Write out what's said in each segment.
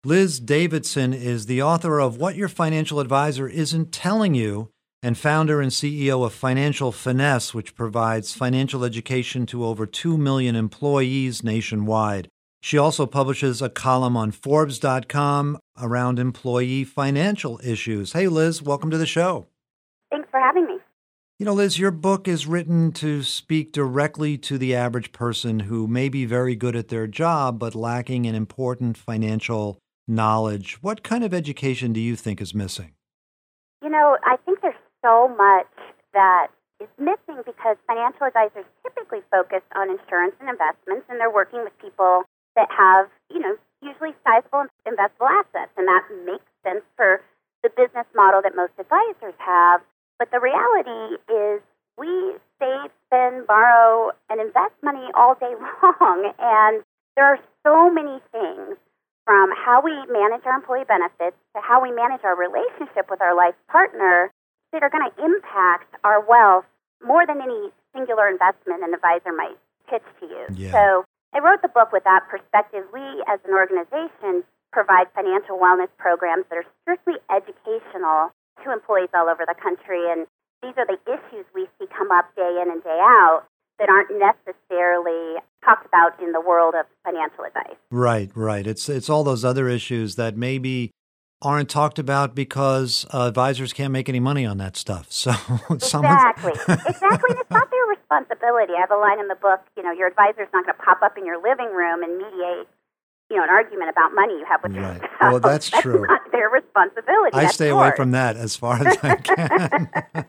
Liz Davidson is the author of What Your Financial Advisor Isn't Telling You and founder and CEO of Financial Finesse, which provides financial education to over 2 million employees nationwide. She also publishes a column on Forbes.com around employee financial issues. Hey, Liz, welcome to the show. Thanks for having me. You know, Liz, your book is written to speak directly to the average person who may be very good at their job, but lacking in important financial knowledge. What kind of education do you think is missing? You know, I think there's so much that is missing because financial advisors typically focus on insurance and investments, and they're working with people that have, usually sizable investable assets, and that makes sense for the business model that most advisors have. But the reality is we save, spend, borrow, and invest money all day long, and there are so many things from how we manage our employee benefits to how we manage our relationship with our life partner that are going to impact our wealth more than any singular investment an advisor might pitch to you. Yeah. So I wrote the book with that perspective. We, as an organization, provide financial wellness programs that are strictly educational to employees all over the country, and these are the issues we see come up day in and day out that aren't necessarily talked about in the world of financial advice. Right. It's all those other issues that maybe aren't talked about because advisors can't make any money on that stuff. So Exactly. And it's not their responsibility. I have a line in the book, your advisor's not going to pop up in your living room and mediate, an argument about money you have with your Right. spouse. Well, that's true. Not their responsibility. I That's stay yours. away from that as far as I can.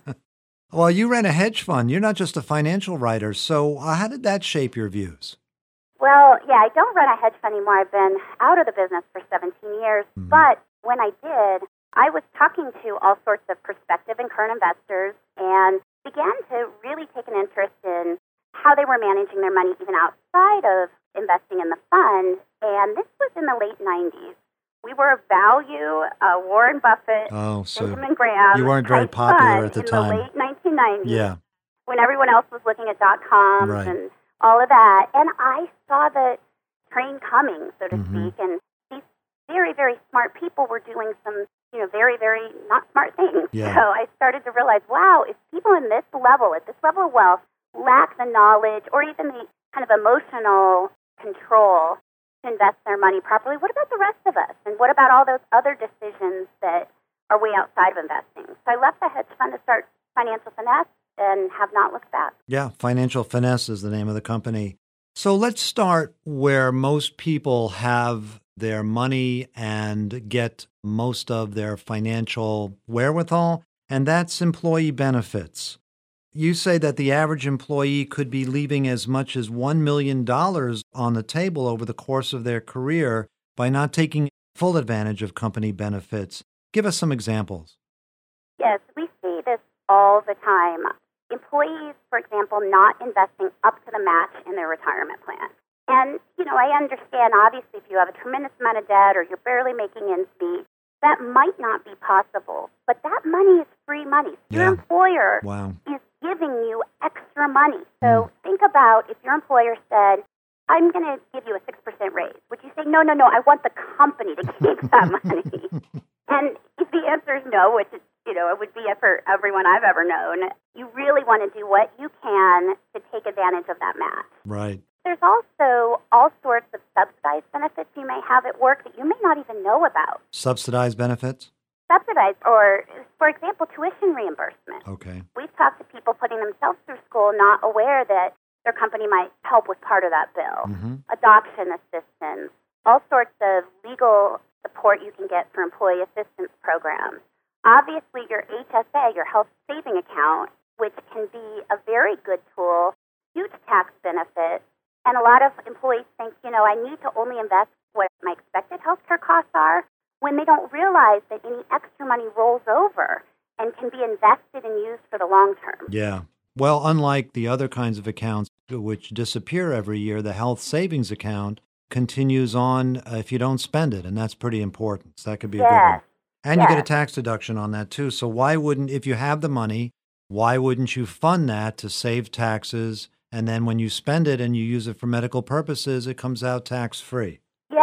Well, you ran a hedge fund. You're not just a financial writer. So how did that shape your views? Well, yeah, I don't run a hedge fund anymore. I've been out of the business for 17 years. Mm-hmm. But when I did, I was talking to all sorts of prospective and current investors and began to really take an interest in how they were managing their money even outside of investing in the fund. And this was in the late 90s. We were a value, Warren Buffett, Benjamin Graham. You weren't very popular at the time. In the late 1990s. Yeah. When everyone else was looking at .coms Right. and all of that. And I saw the train coming, so to Mm-hmm. speak. And these very, very smart people were doing some, very, very not smart things. Yeah. So I started to realize, wow, if people at this level of wealth, lack the knowledge or even the kind of emotional control to invest their money properly, what about the rest of us? And what about all those other decisions that are way outside of investing? So I left the hedge fund to start Financial Finesse and have not looked back. Yeah, Financial Finesse is the name of the company. So let's start where most people have their money and get most of their financial wherewithal, and that's employee benefits. You say that the average employee could be leaving as much as $1 million on the table over the course of their career by not taking full advantage of company benefits. Give us some examples. Yes, we see this all the time. Employees, for example, not investing up to the match in their retirement plan. And, I understand, obviously, if you have a tremendous amount of debt or you're barely making ends meet, that might not be possible. But that money is free money. Your employer is giving you extra money. So think about if your employer said, I'm going to give you a 6% raise. Would you say, no, I want the company to keep that money? And if the answer is no, which is, it would be for everyone I've ever known, you really want to do what you can to take advantage of that match. Right. There's also all sorts of subsidized benefits you may have at work that you may not even know about. Subsidized benefits? Subsidized, or, for example, tuition reimbursement. Okay. We've talked to people putting themselves through school not aware that their company might help with part of that bill. Mm-hmm. Adoption assistance, all sorts of legal support you can get for employee assistance programs. Obviously, your HSA, your health saving account, which can be a very good tool, huge tax benefit. And a lot of employees think, I need to only invest what my expected healthcare costs are, when they don't realize that any extra money rolls over and can be invested and used for the long term. Yeah. Well, unlike the other kinds of accounts which disappear every year, the health savings account continues on if you don't spend it, and that's pretty important. So that could be a good one. And you get a tax deduction on that too. So why wouldn't, if you have the money, why wouldn't you fund that to save taxes? And then when you spend it and you use it for medical purposes, it comes out tax-free. Yes,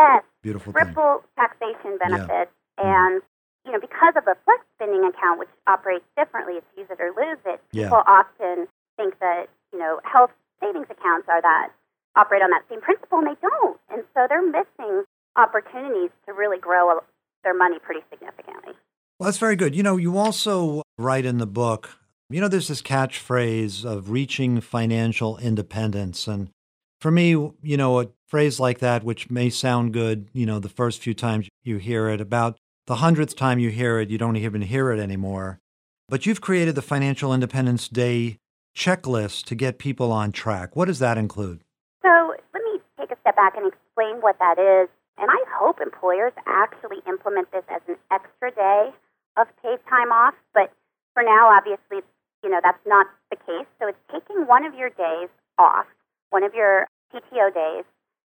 Beautiful thing. triple taxation Yeah. benefits. And, because of the flex spending account, which operates differently, it's use it or lose it, Yeah. people often think that, health savings accounts operate on that same principle, and they don't. And so they're missing opportunities to really grow their money pretty significantly. Well, that's very good. You also write in the book, there's this catchphrase of reaching financial independence. And for me, a phrase like that, which may sound good, the first few times you hear it, about the 100th time you hear it, you don't even hear it anymore. But you've created the Financial Independence Day checklist to get people on track. What does that include? So let me take a step back and explain what that is. And I hope employers actually implement this as an extra day of paid time off. But for now, obviously, that's not the case. So it's taking one of your days off, one of your PTO days,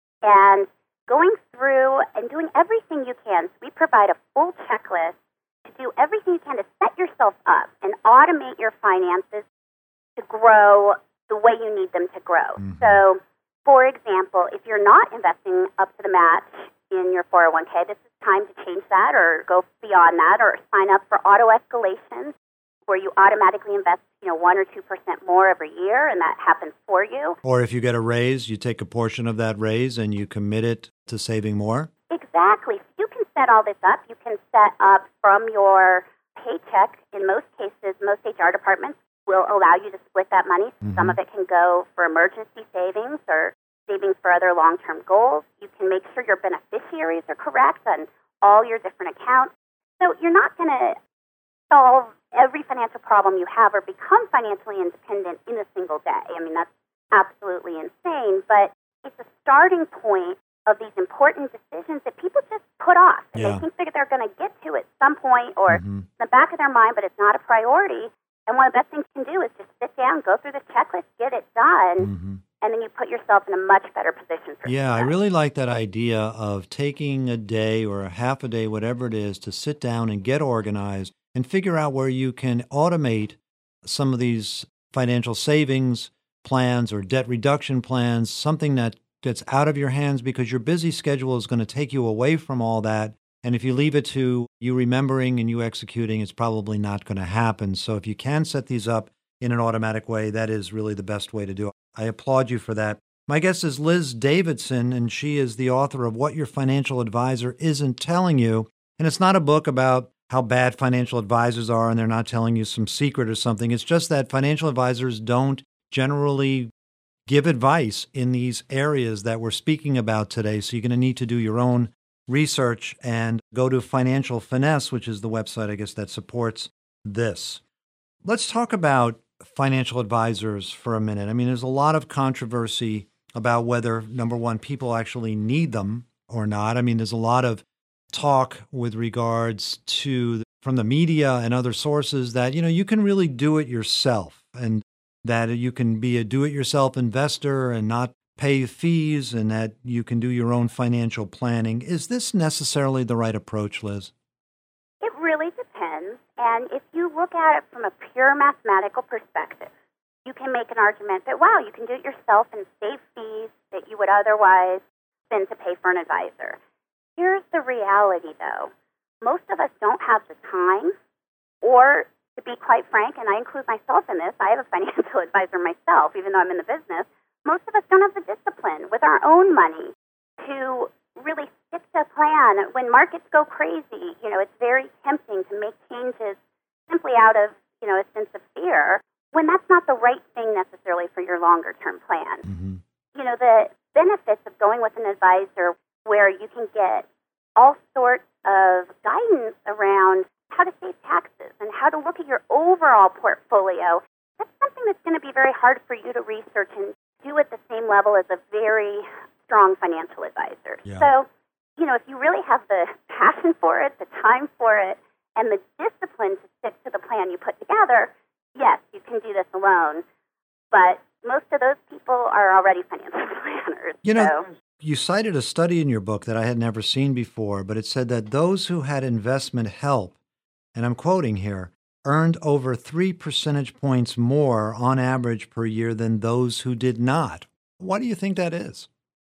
and going through and doing everything you can. So we provide a full checklist to do everything you can to set yourself up and automate your finances to grow the way you need them to grow. Mm-hmm. So, for example, if you're not investing up to the match in your 401k, this is time to change that or go beyond that or sign up for auto escalation where you automatically invest 1 or 2% more every year, and that happens for you. Or if you get a raise, you take a portion of that raise and you commit it to saving more? Exactly. So you can set all this up. You can set up from your paycheck. In most cases, most HR departments will allow you to split that money. Mm-hmm. Some of it can go for emergency savings or savings for other long-term goals. You can make sure your beneficiaries are correct on all your different accounts. So you're not going to solve every financial problem you have or become financially independent in a single day. I mean, that's absolutely insane, but it's a starting point of these important decisions that people just put off. And Yeah. they think that they're going to get to at some point or Mm-hmm. in the back of their mind, but it's not a priority. And one of the best things you can do is just sit down, go through the checklist, get it done, Mm-hmm. and then you put yourself in a much better position for Yeah, I success. really like that idea of taking a day or a half a day, whatever it is, to sit down and get organized and figure out where you can automate some of these financial savings plans or debt reduction plans, something that gets out of your hands because your busy schedule is going to take you away from all that. And if you leave it to you remembering and you executing, it's probably not going to happen. So if you can set these up in an automatic way, that is really the best way to do it. I applaud you for that. My guest is Liz Davidson, and she is the author of What Your Financial Advisor Isn't Telling You. And it's not a book about how bad financial advisors are and they're not telling you some secret or something. It's just that financial advisors don't generally give advice in these areas that we're speaking about today. So you're going to need to do your own research and go to Financial Finesse, which is the website, I guess, that supports this. Let's talk about financial advisors for a minute. I mean, there's a lot of controversy about whether, number one, people actually need them or not. I mean, there's a lot of talk with regards to from the media and other sources that, you can really do it yourself and that you can be a do-it-yourself investor and not pay fees and that you can do your own financial planning. Is this necessarily the right approach, Liz? It really depends. And if you look at it from a pure mathematical perspective, you can make an argument that, wow, you can do it yourself and save fees that you would otherwise spend to pay for an advisor. Here's the reality, though. Most of us don't have the time, or to be quite frank, and I include myself in this, I have a financial advisor myself, even though I'm in the business. Most of us don't have the discipline with our own money to really stick to a plan. When markets go crazy, it's very tempting to make changes simply out of, a sense of fear when that's not the right thing necessarily for your longer-term plan. Mm-hmm. The benefits of going with an advisor where you can get all sorts of guidance around how to save taxes and how to look at your overall portfolio, that's something that's going to be very hard for you to research and do at the same level as a very strong financial advisor. Yeah. So, if you really have the passion for it, the time for it, and the discipline to stick to the plan you put together, yes, you can do this alone. But most of those people are already financial planners. You cited a study in your book that I had never seen before, but it said that those who had investment help, and I'm quoting here, earned over 3 percentage points more on average per year than those who did not. Why do you think that is?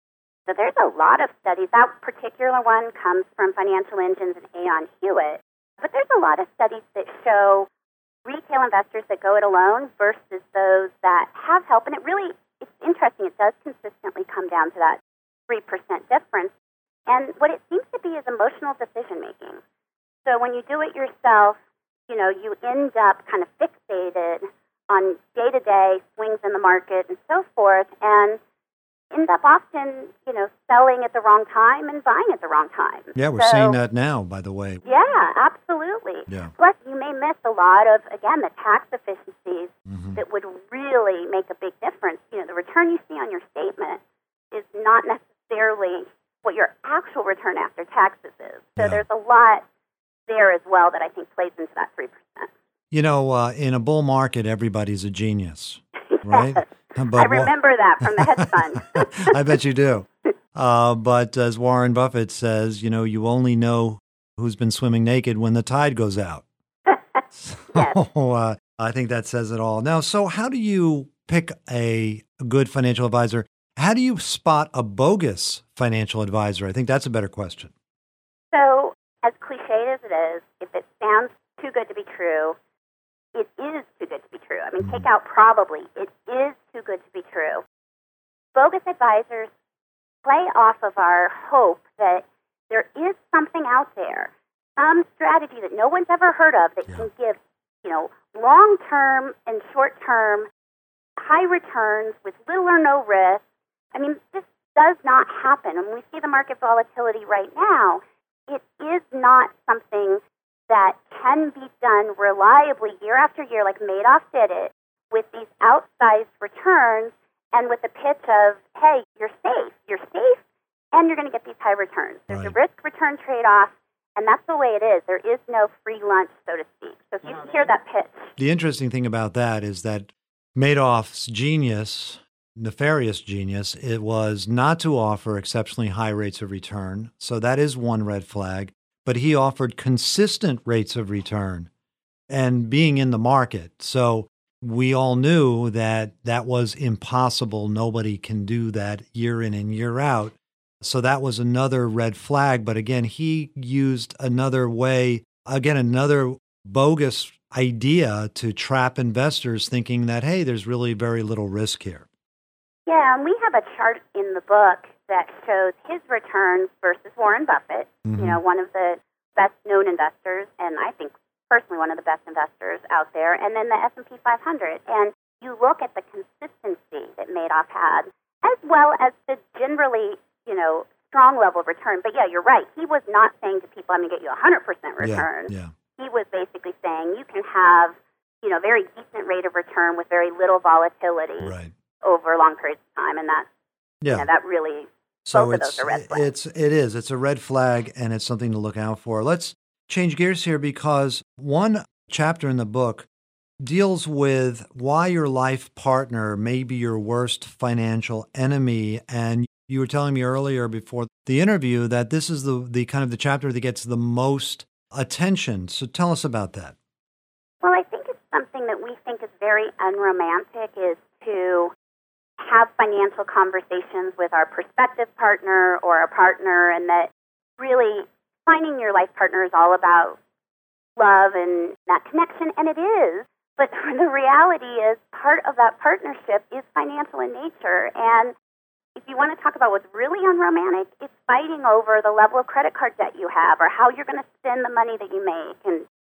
So there's a lot of studies. That particular one comes from Financial Engines and Aon Hewitt. But there's a lot of studies that show retail investors that go it alone versus those that have help. And it's interesting. It does consistently come down to that 3% difference. And what it seems to be is emotional decision making. So when you do it yourself, you end up kind of fixated on day-to-day swings in the market and so forth, and end up often, selling at the wrong time and buying at the wrong time. Yeah, we're seeing that now, by the way. Yeah, absolutely. Yeah. Plus, you may miss a lot of, again, the tax efficiencies Mm-hmm. that would really make a big difference. The return you see on your statement is not necessarily what your actual return after taxes is. So there's a lot there as well that I think plays into that 3%. In a bull market, everybody's a genius, right? Yes. But I remember that from the hedge fund. I bet you do. But as Warren Buffett says, you only know who's been swimming naked when the tide goes out. So I think that says it all. Now, so how do you pick a good financial advisor? How do you spot a bogus financial advisor? I think that's a better question. So, as cliched as it is, if it sounds too good to be true, it is too good to be true. I mean, take out probably. It is too good to be true. Bogus advisors play off of our hope that there is something out there, some strategy that no one's ever heard of that can give, long-term and short-term high returns with little or no risk. I mean, this does not happen. And when we see the market volatility right now, it is not something that can be done reliably year after year like Madoff did it with these outsized returns and with the pitch of, hey, you're safe, and you're going to get these high returns. There's a risk-return trade-off, and that's the way it is. There is no free lunch, so to speak. So if you hear that pitch. The interesting thing about that is that Madoff's genius, nefarious genius, it was not to offer exceptionally high rates of return. So that is one red flag. But he offered consistent rates of return and being in the market. So we all knew that that was impossible. Nobody can do that year in and year out. So that was another red flag. But again, he used another way, another bogus idea to trap investors thinking that, hey, there's really very little risk here. Yeah, and we have a chart in the book that shows his returns versus Warren Buffett, one of the best-known investors, and I think personally one of the best investors out there, and then the S&P 500. And you look at the consistency that Madoff had, as well as the generally, strong level of return. But yeah, you're right. He was not saying to people, I'm going to get you 100% return. Yeah. He was basically saying you can have, very decent rate of return with very little volatility over long periods of time. And that really, both of those are red flags. It's a red flag, and it's something to look out for. Let's change gears here because one chapter in the book deals with why your life partner may be your worst financial enemy. And you were telling me earlier before the interview that this is the kind of the chapter that gets the most attention. So tell us about that. Well, I think it's something that we think is very unromantic is to have financial conversations with our prospective partner or a partner, and that really finding your life partner is all about love and that connection, and it is. But the reality is part of that partnership is financial in nature. And if you want to talk about what's really unromantic, it's fighting over the level of credit card debt you have or how you're going to spend the money that you make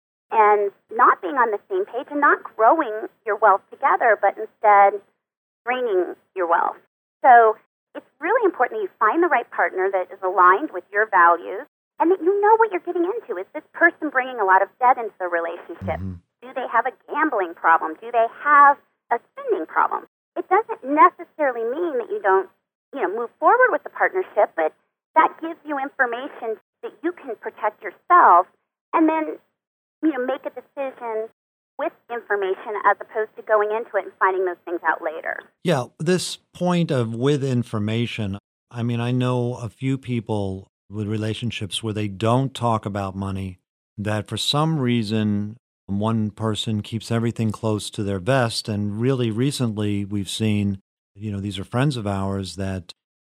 and not being on the same page and not growing your wealth together, but instead draining your wealth. So it's really important that you find the right partner that is aligned with your values and that you know what you're getting into. Is this person bringing a lot of debt into the relationship? Mm-hmm. Do they have a gambling problem? Do they have a spending problem? It doesn't necessarily mean that you don't, move forward with the partnership, but that gives you information that you can protect yourself and then, make a decision with information as opposed to going into it and finding those things out later. Yeah, this point of with information, I mean, I know a few people with relationships where they don't talk about money, that for some reason one person keeps everything close to their vest. And really recently we've seen, these are friends of ours that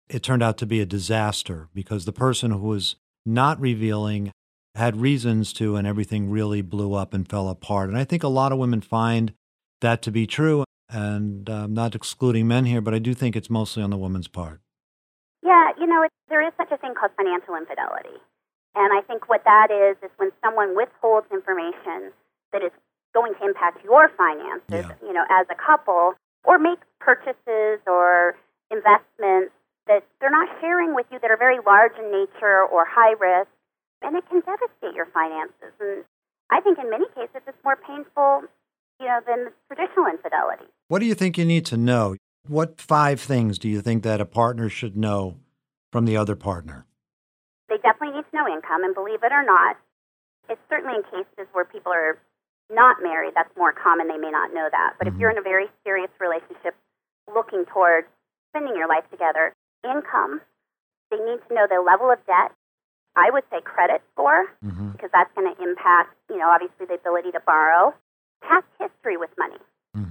it turned out to be a disaster because the person who was not revealing had reasons to, and everything really blew up and fell apart. And I think a lot of women find that to be true, and I'm not excluding men here, but I do think it's mostly on the woman's part. Yeah, there is such a thing called financial infidelity. And I think what that is when someone withholds information that is going to impact your finances, as a couple, or makes purchases or investments that they're not sharing with you that are very large in nature or high risk, and it can devastate your finances. And I think in many cases it's more painful, than traditional infidelity. What do you think you need to know? What 5 things do you think that a partner should know from the other partner? They definitely need to know income, and believe it or not, it's certainly in cases where people are not married, that's more common, they may not know that. But if you're in a very serious relationship looking towards spending your life together, income, they need to know their level of debt. I would say credit score, because that's going to impact, obviously the ability to borrow. Past history with money.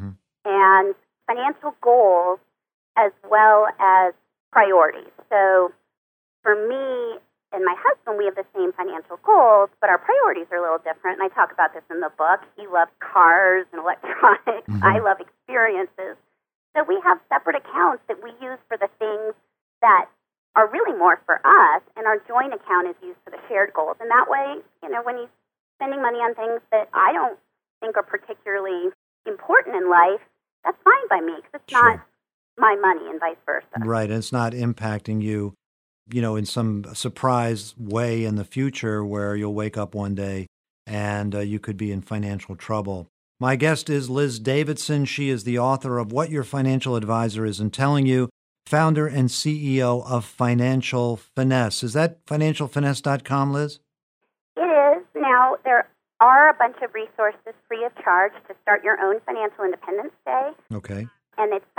And financial goals as well as priorities. So for me and my husband, we have the same financial goals, but our priorities are a little different. And I talk about this in the book. He loves cars and electronics. I love experiences. So we have separate accounts that we use for the things that are really more for us, and our joint account is used for the shared goals. And that way, when he's spending money on things that I don't think are particularly important in life, that's fine by me because it's not my money and vice versa. Right, and it's not impacting you, in some surprise way in the future where you'll wake up one day and you could be in financial trouble. My guest is Liz Davidson. She is the author of What Your Financial Advisor Isn't Telling You, founder and CEO of Financial Finesse. Is that financialfinesse.com, Liz? It is. Now, there are a bunch of resources free of charge to start your own Financial Independence Day. Okay. And it's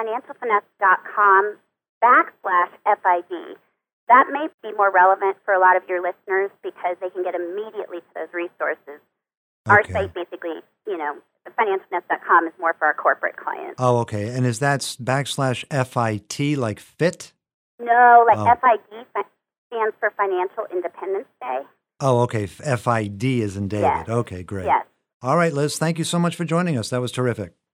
financialfinesse.com/FID. That may be more relevant for a lot of your listeners because they can get immediately to those resources. Our site basically, financialfinesse.com is more for our corporate clients. Oh, okay. And is that /FIT like fit? No, FID stands for Financial Independence Day. Oh, okay. FID is in David. Yes. Okay, great. Yes. All right, Liz, thank you so much for joining us. That was terrific.